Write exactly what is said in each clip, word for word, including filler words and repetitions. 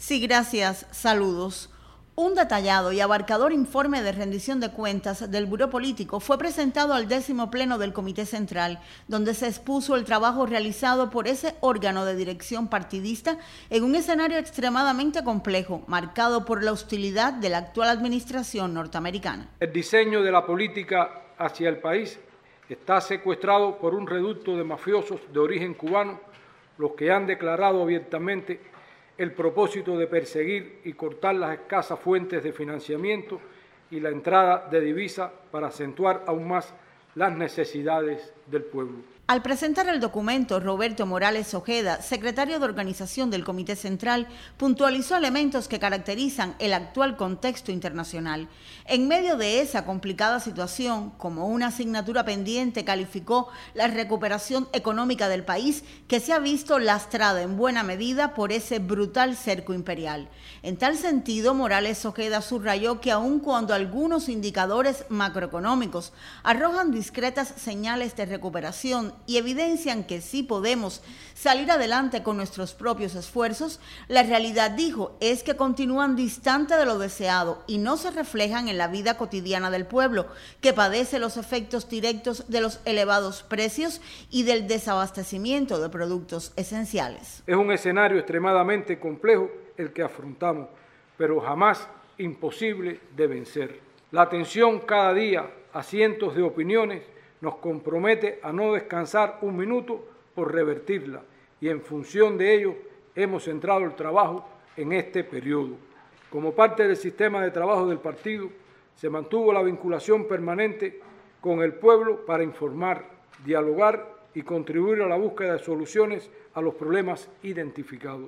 Sí, gracias. Saludos. Un detallado y abarcador informe de rendición de cuentas del Buró Político fue presentado al décimo pleno del Comité Central, donde se expuso el trabajo realizado por ese órgano de dirección partidista en un escenario extremadamente complejo, marcado por la hostilidad de la actual administración norteamericana. El diseño de la política hacia el país está secuestrado por un reducto de mafiosos de origen cubano, los que han declarado abiertamente el propósito de perseguir y cortar las escasas fuentes de financiamiento y la entrada de divisas para acentuar aún más las necesidades del pueblo. Al presentar el documento, Roberto Morales Ojeda, secretario de Organización del Comité Central, puntualizó elementos que caracterizan el actual contexto internacional. En medio de esa complicada situación, como una asignatura pendiente, calificó la recuperación económica del país, que se ha visto lastrada en buena medida por ese brutal cerco imperial. En tal sentido, Morales Ojeda subrayó que aun cuando algunos indicadores macroeconómicos arrojan discretas señales de recuperación y evidencian que sí podemos salir adelante con nuestros propios esfuerzos, la realidad, dijo, es que continúan distantes de lo deseado y no se reflejan en la vida cotidiana del pueblo, que padece los efectos directos de los elevados precios y del desabastecimiento de productos esenciales. Es un escenario extremadamente complejo el que afrontamos, pero jamás imposible de vencer. La atención cada día a cientos de opiniones nos compromete a no descansar un minuto por revertirla, y en función de ello hemos centrado el trabajo en este periodo. Como parte del sistema de trabajo del partido, se mantuvo la vinculación permanente con el pueblo para informar, dialogar y contribuir a la búsqueda de soluciones a los problemas identificados.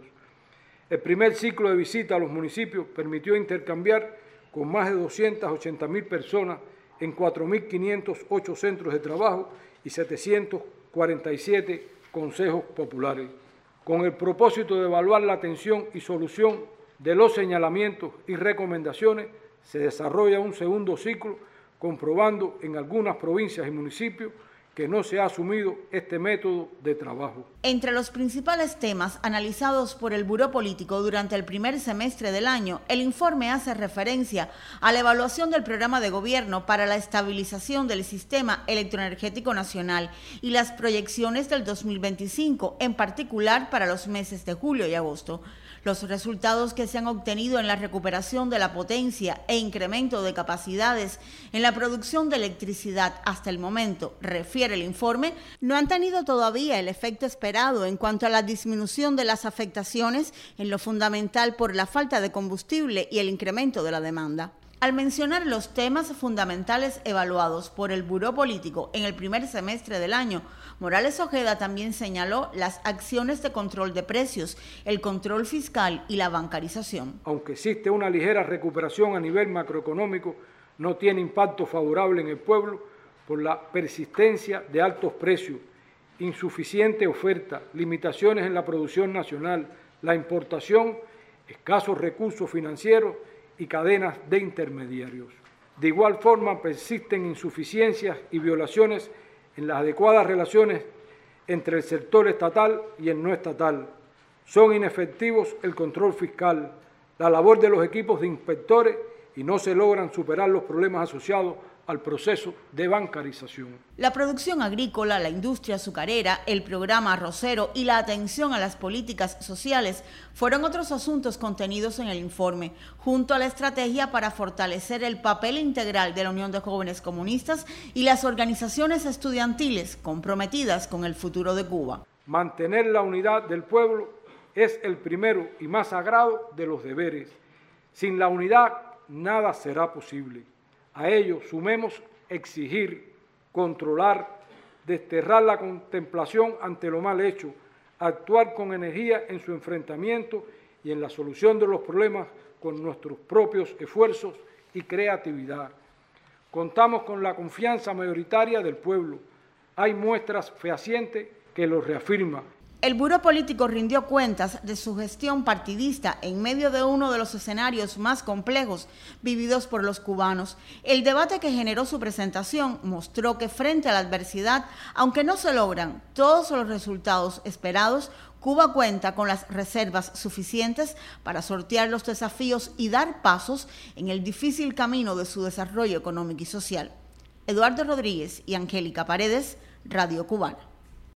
El primer ciclo de visita a los municipios permitió intercambiar con más de doscientas ochenta mil personas en cuatro mil quinientos ocho centros de trabajo y setecientos cuarenta y siete consejos populares, con el propósito de evaluar la atención y solución de los señalamientos y recomendaciones. Se desarrolla un segundo ciclo, comprobando en algunas provincias y municipios que no se ha asumido este método de trabajo. Entre los principales temas analizados por el Buró Político durante el primer semestre del año, el informe hace referencia a la evaluación del programa de gobierno para la estabilización del sistema electroenergético nacional y las proyecciones del dos mil veinticinco, en particular para los meses de julio y agosto. Los resultados que se han obtenido en la recuperación de la potencia e incremento de capacidades en la producción de electricidad hasta el momento, refiere el informe, no han tenido todavía el efecto esperado en cuanto a la disminución de las afectaciones en lo fundamental por la falta de combustible y el incremento de la demanda. Al mencionar los temas fundamentales evaluados por el Buró Político en el primer semestre del año, Morales Ojeda también señaló las acciones de control de precios, el control fiscal y la bancarización. Aunque existe una ligera recuperación a nivel macroeconómico, no tiene impacto favorable en el pueblo por la persistencia de altos precios, insuficiente oferta, limitaciones en la producción nacional, la importación, escasos recursos financieros y cadenas de intermediarios. De igual forma, persisten insuficiencias y violaciones en las adecuadas relaciones entre el sector estatal y el no estatal. Son inefectivos el control fiscal, la labor de los equipos de inspectores y no se logran superar los problemas asociados al proceso de bancarización. La producción agrícola, la industria azucarera, el programa arrocero y la atención a las políticas sociales fueron otros asuntos contenidos en el informe, junto a la estrategia para fortalecer el papel integral de la Unión de Jóvenes Comunistas y las organizaciones estudiantiles comprometidas con el futuro de Cuba. Mantener la unidad del pueblo es el primero y más sagrado de los deberes. Sin la unidad, nada será posible. A ello sumemos exigir, controlar, desterrar la contemplación ante lo mal hecho, actuar con energía en su enfrentamiento y en la solución de los problemas con nuestros propios esfuerzos y creatividad. Contamos con la confianza mayoritaria del pueblo. Hay muestras fehacientes que lo reafirman. El Buró Político rindió cuentas de su gestión partidista en medio de uno de los escenarios más complejos vividos por los cubanos. El debate que generó su presentación mostró que frente a la adversidad, aunque no se logran todos los resultados esperados, Cuba cuenta con las reservas suficientes para sortear los desafíos y dar pasos en el difícil camino de su desarrollo económico y social. Eduardo Rodríguez y Angélica Paredes, Radio Cubana.